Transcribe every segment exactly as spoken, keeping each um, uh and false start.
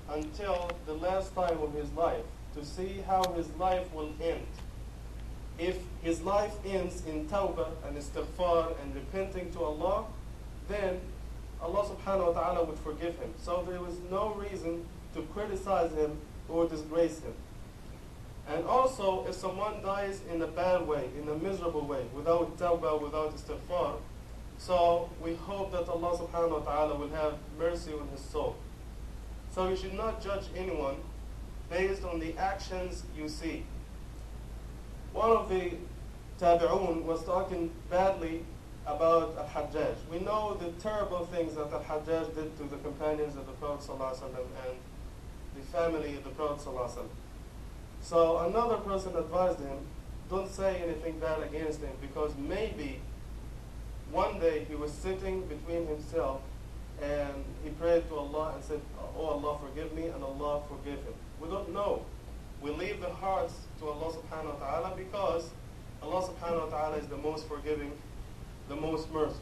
until the last time of his life to see how his life will end. If his life ends in tawbah and istighfar and repenting to Allah, then Allah subhanahu wa ta'ala would forgive him. So there was no reason to criticize him or disgrace him. And also, if someone dies in a bad way, in a miserable way, without tawbah, without istighfar, so we hope that Allah subhanahu wa ta'ala will have mercy on his soul. So you should not judge anyone based on the actions you see. One of the tabi'un was talking badly about Al-Hajjaj. We know the terrible things that Al-Hajjaj did to the companions of the Prophet ﷺ and the family of the Prophet ﷺ. So another person advised him, don't say anything bad against him, because maybe one day he was sitting between himself and he prayed to Allah and said, oh Allah, forgive me, and Allah forgave him. We don't know. We leave the hearts to Allah subhanahu wa ta'ala, because Allah subhanahu wa ta'ala is the most forgiving, the most merciful.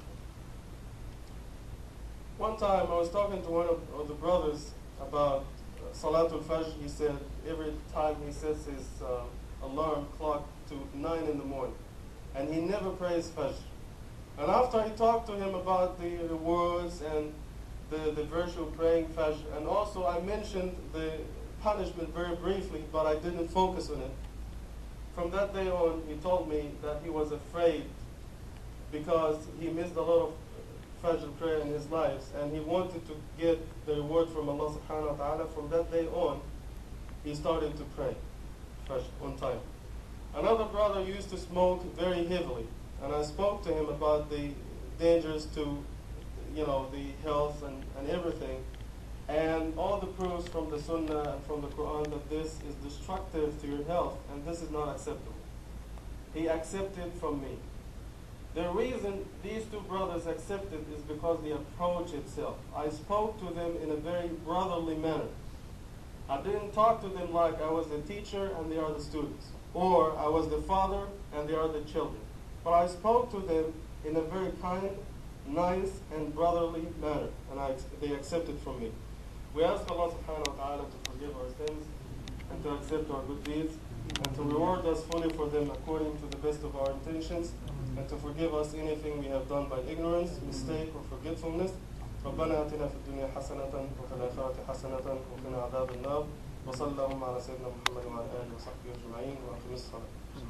One time I was talking to one of, of the brothers about uh, Salatul Fajr. He said every time he sets his uh, alarm clock to nine in the morning, and he never prays Fajr. And after I talked to him about the rewards and the, the virtue of praying Fajr, and also I mentioned the punishment very briefly, but I didn't focus on it. From that day on, he told me that he was afraid because he missed a lot of Fajr prayer in his lives, and he wanted to get the reward from Allah subhanahu wa ta'ala. From that day on, he started to pray Fajr on time. Another brother used to smoke very heavily, and I spoke to him about the dangers to, you know, the health and, and everything, and all the proofs from the Sunnah and from the Quran that this is destructive to your health, and this is not acceptable. He accepted from me. The reason these two brothers accepted is because the approach itself. I spoke to them in a very brotherly manner. I didn't talk to them like I was the teacher and they are the students, or I was the father and they are the children. But I spoke to them in a very kind, nice, and brotherly manner, and I, they accepted from me. We ask Allah subhanahu wa ta'ala to forgive our sins and to accept our good deeds, and to reward us fully for them according to the best of our intentions, and to forgive us anything we have done by ignorance, mistake, or forgetfulness. ربنا آتنا في الدنيا حسنة وفي الآخرة حسنة وقنا عذاب النار وصلى اللهم على سيدنا محمد وعلى آله وصحبه أجمعين وأقم الصلاة.